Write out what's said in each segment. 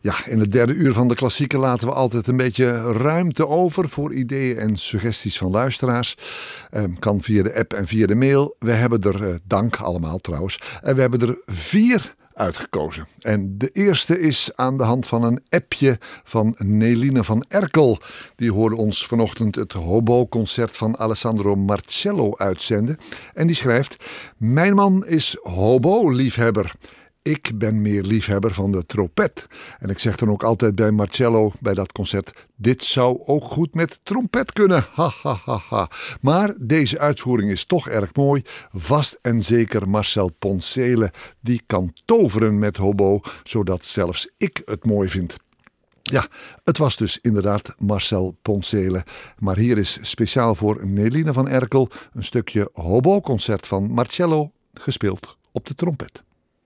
Ja, in het derde uur van de klassieken laten we altijd een beetje ruimte over voor ideeën en suggesties van luisteraars. Kan via de app en via de mail. We hebben er, dank allemaal trouwens, en we hebben er 4 uitgekozen. En de eerste is aan de hand van een appje van Neline van Erkel. Die hoorde ons vanochtend het hobo-concert van Alessandro Marcello uitzenden. En die schrijft: mijn man is hobo-liefhebber. Ik ben meer liefhebber van de trompet. En ik zeg dan ook altijd bij Marcello, bij dat concert: dit zou ook goed met trompet kunnen. Ha, ha, ha, ha. Maar deze uitvoering is toch erg mooi. Vast en zeker Marcel Poncele. Die kan toveren met hobo, zodat zelfs ik het mooi vind. Ja, het was dus inderdaad Marcel Poncele. Maar hier is speciaal voor Neline van Erkel een stukje hobo-concert van Marcello, gespeeld op de trompet.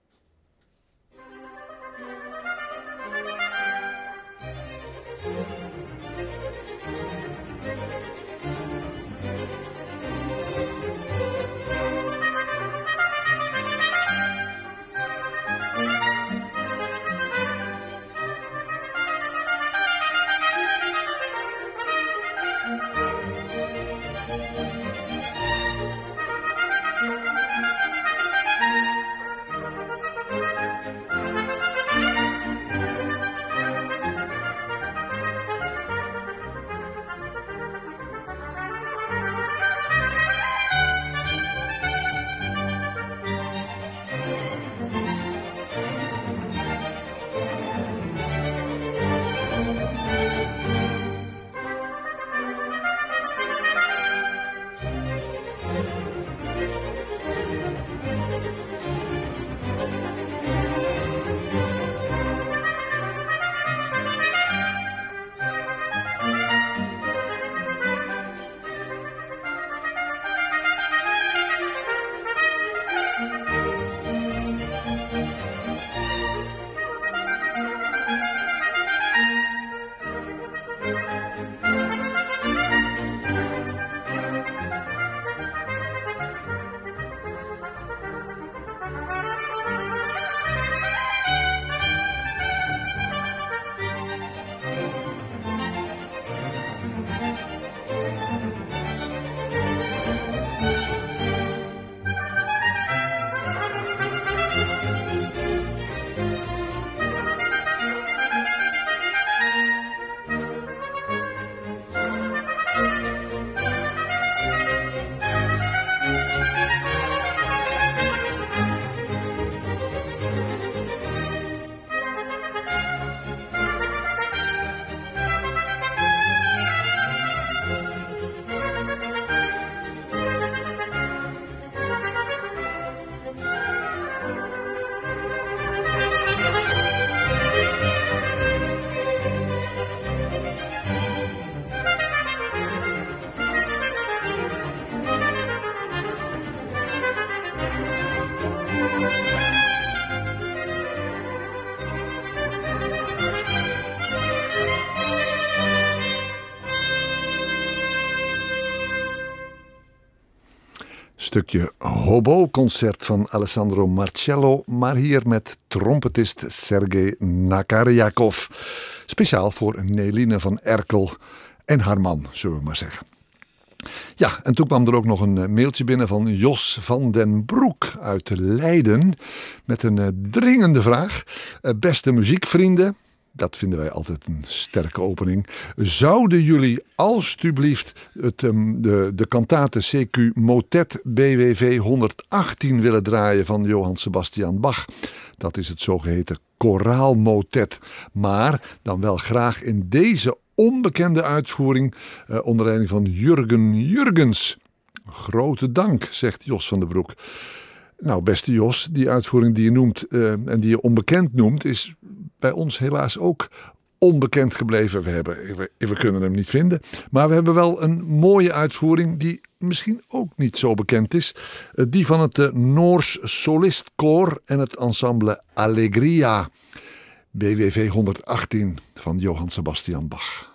Stukje hobo-concert van Alessandro Marcello, maar hier met trompetist Sergei Nakaryakov. Speciaal voor Neline van Erkel en haar man, zullen we maar zeggen. Ja, en toen kwam er ook nog een mailtje binnen van Jos van den Broek uit Leiden met een dringende vraag. Beste muziekvrienden, dat vinden wij altijd een sterke opening. Zouden jullie alstublieft de kantate CQ Motet BWV 118 willen draaien van Johann Sebastian Bach? Dat is het zogeheten koraalmotet. Maar dan wel graag in deze onbekende uitvoering onder leiding van Jurgen Jurgens. Grote dank, zegt Jos van den Broek. Nou, beste Jos, die uitvoering die je noemt en die je onbekend noemt, is bij ons helaas ook onbekend gebleven. We kunnen hem niet vinden. Maar we hebben wel een mooie uitvoering die misschien ook niet zo bekend is. Die van het Noors Solistkoor en het ensemble Allegria. BWV 118 van Johann Sebastian Bach.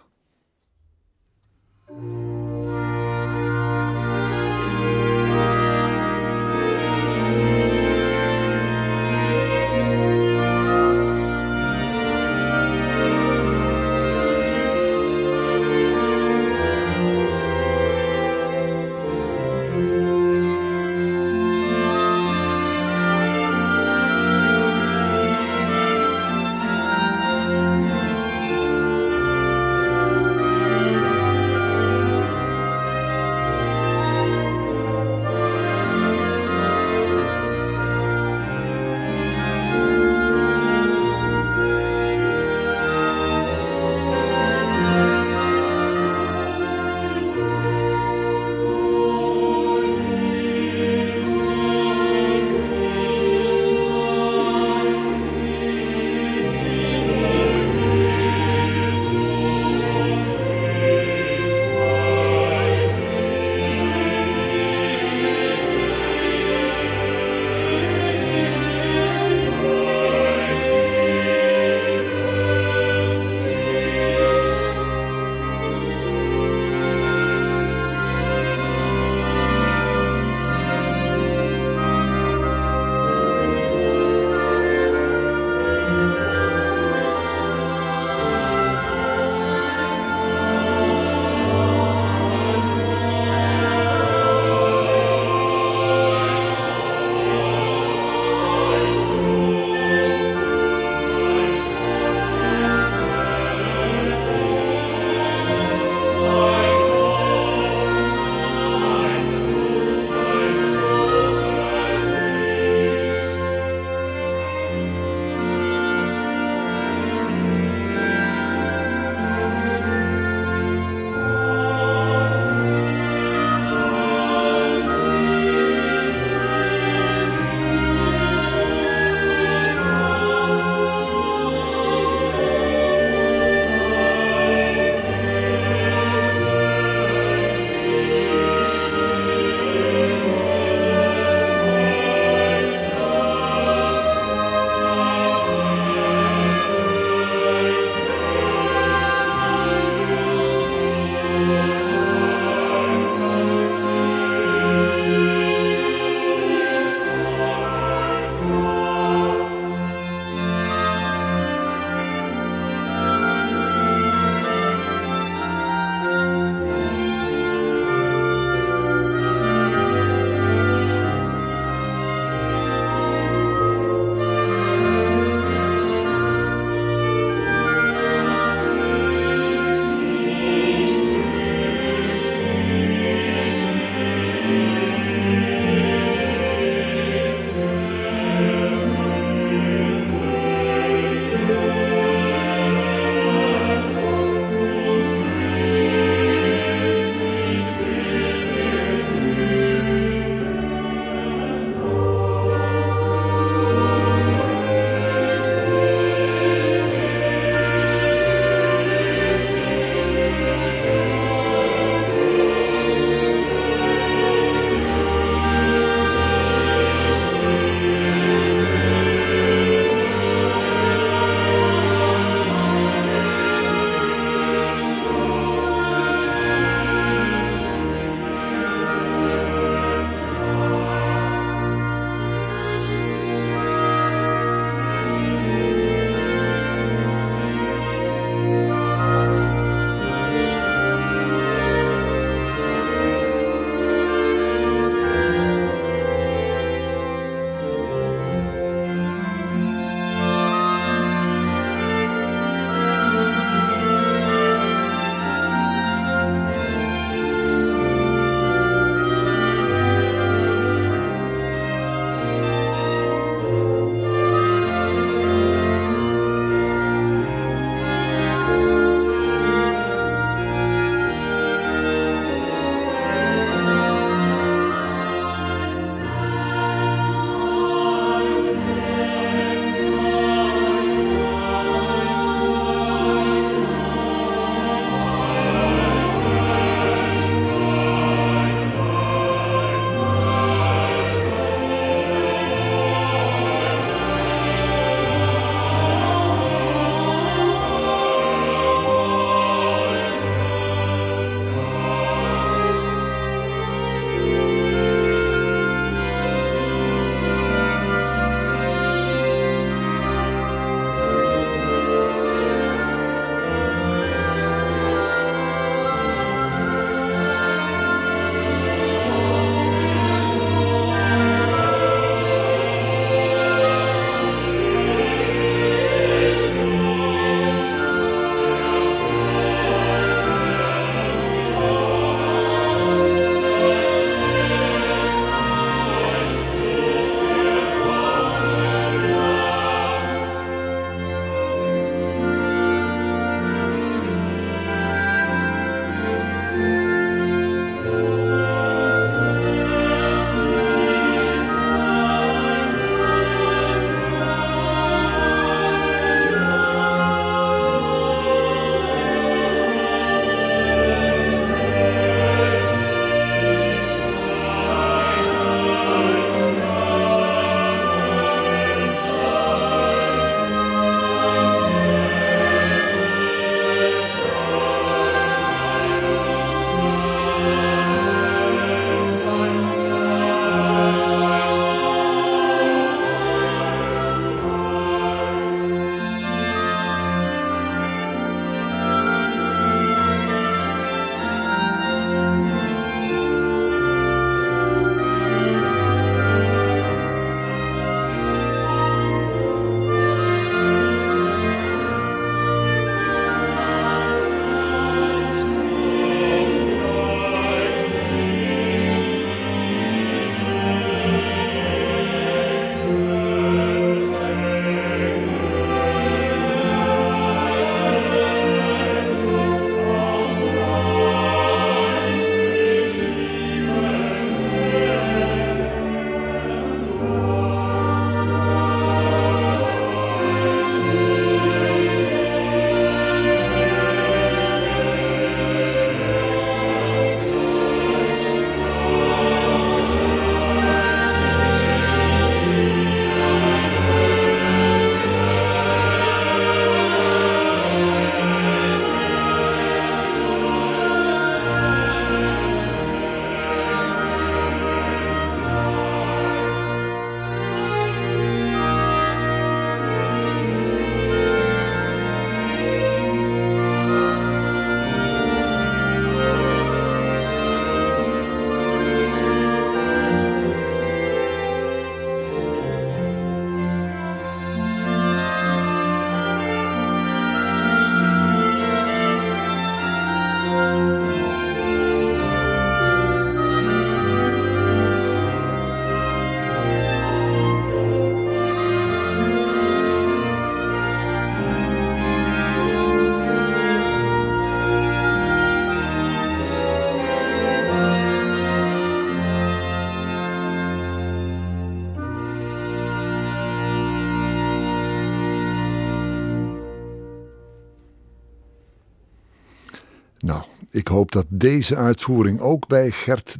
Nou, ik hoop dat deze uitvoering ook bij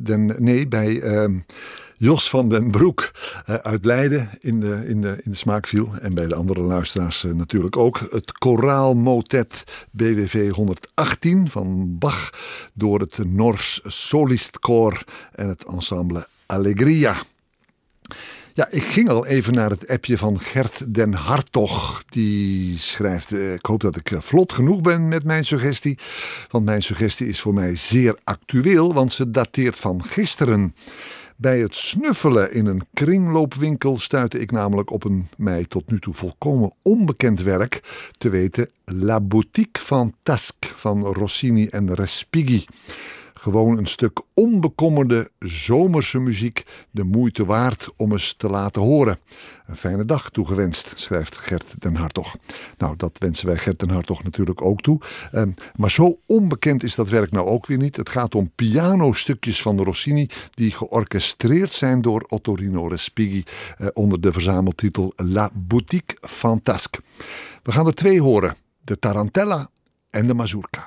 Jos van den Broek uit Leiden in de smaak viel. En bij de andere luisteraars natuurlijk ook. Het koraalmotet BWV 118 van Bach door het Nors Solistkoor en het ensemble Allegria. Ja, ik ging al even naar het appje van Gert den Hartog. Die schrijft, ik hoop dat ik vlot genoeg ben met mijn suggestie. Want mijn suggestie is voor mij zeer actueel, want ze dateert van gisteren. Bij het snuffelen in een kringloopwinkel stuitte ik namelijk op een mij tot nu toe volkomen onbekend werk, te weten La Boutique Fantasque van Rossini en Respighi. Gewoon een stuk onbekommerde zomerse muziek, de moeite waard om eens te laten horen. Een fijne dag toegewenst, schrijft Gert den Hartog. Nou, dat wensen wij Gert den Hartog natuurlijk ook toe. Maar zo onbekend is dat werk nou ook weer niet. Het gaat om pianostukjes van Rossini die georchestreerd zijn door Ottorino Respighi onder de verzameltitel La Boutique Fantasque. We gaan er 2 horen, de Tarantella en de Mazurka.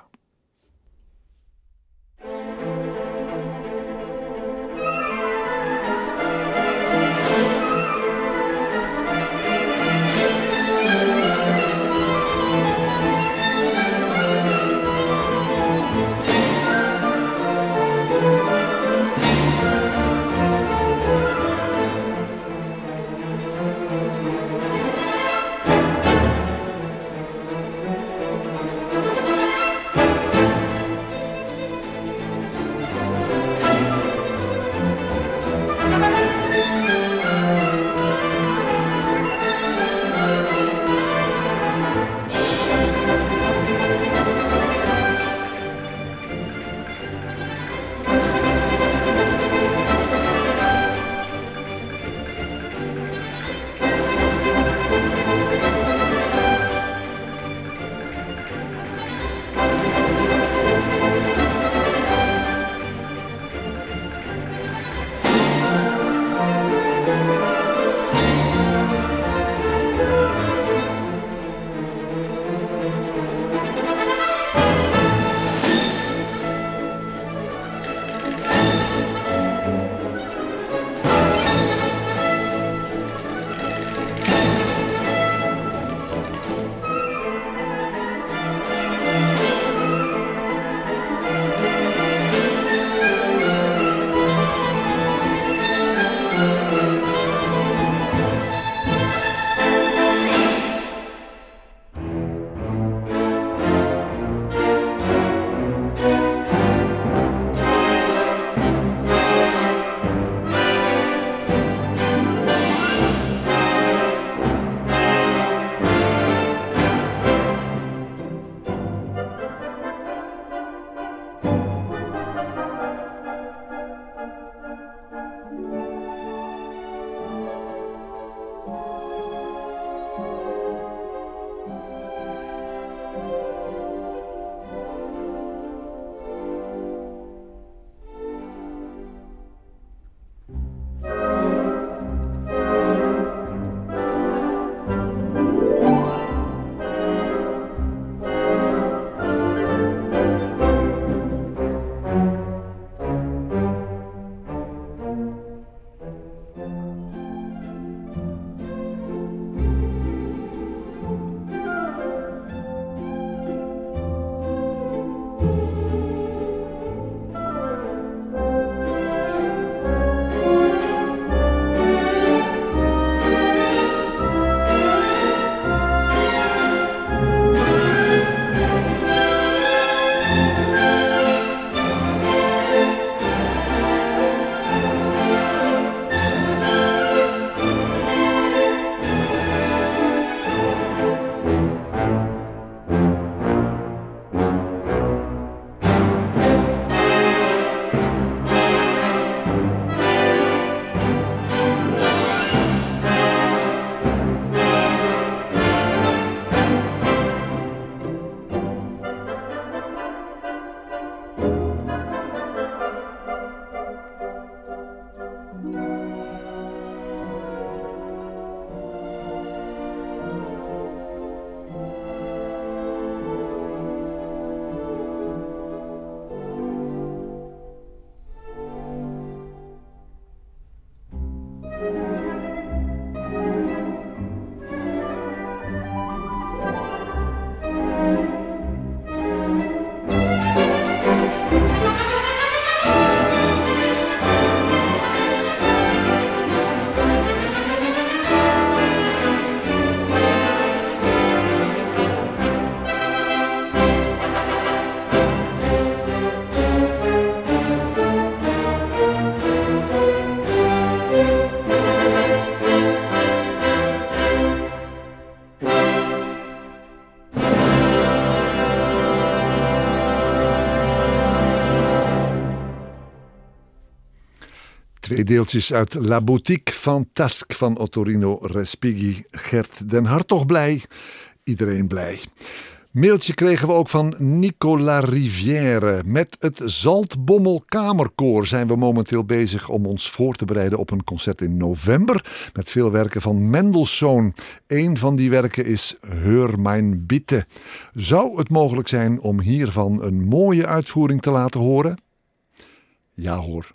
Twee deeltjes uit La Boutique Fantasque van Ottorino Respighi. Gert den Hartog blij, iedereen blij. Mailtje kregen we ook van Nicolas Rivière. Met het Zaltbommel Kamerkoor zijn we momenteel bezig om ons voor te bereiden op een concert in november. Met veel werken van Mendelssohn. Een van die werken is Hör mein Bitte. Zou het mogelijk zijn om hiervan een mooie uitvoering te laten horen? Ja hoor.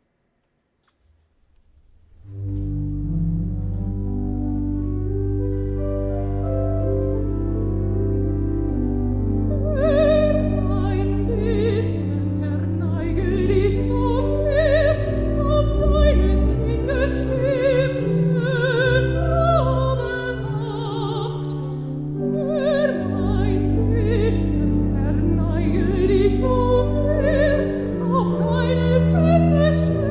Auf deines Kindes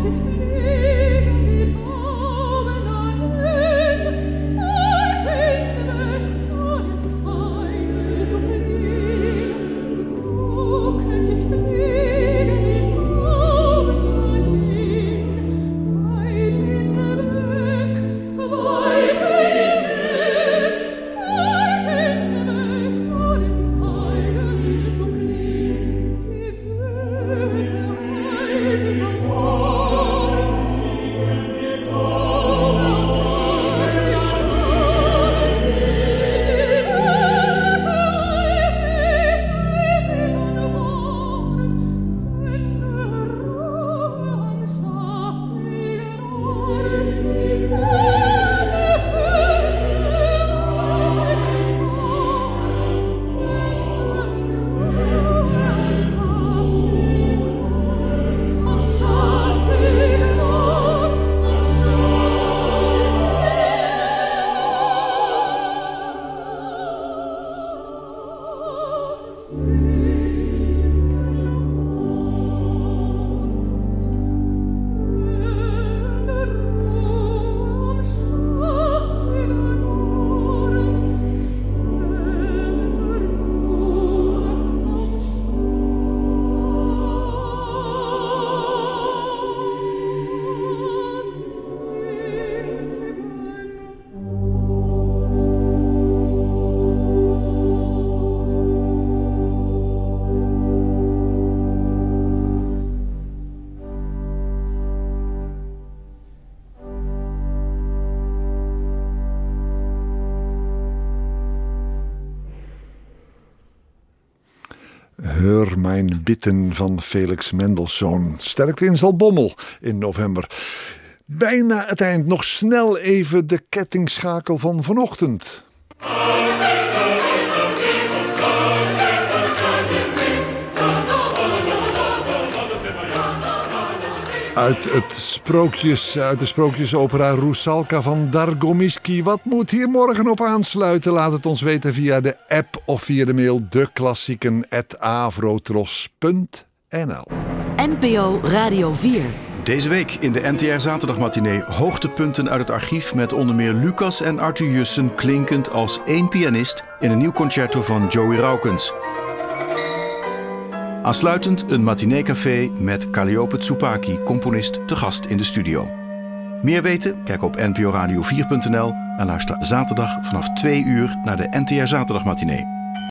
Hör mijn bitten van Felix Mendelssohn. Sterkte in Zaltbommel in november. Bijna het eind. Nog snel even de kettingschakel van vanochtend. Uit de sprookjesopera Rusalka van Dargomiski. Wat moet hier morgen op aansluiten? Laat het ons weten via de app of via de mail deklassieken@avrotros.nl. NPO Radio 4. Deze week in de NTR Zaterdagmatinee hoogtepunten uit het archief met onder meer Lucas en Arthur Jussen klinkend als één pianist in een nieuw concerto van Joey Raukens. Aansluitend een matineecafé met Calliope Tsupaki, componist, te gast in de studio. Meer weten? Kijk op nporadio4.nl en luister zaterdag vanaf 2 uur naar de NTR Zaterdagmatinee.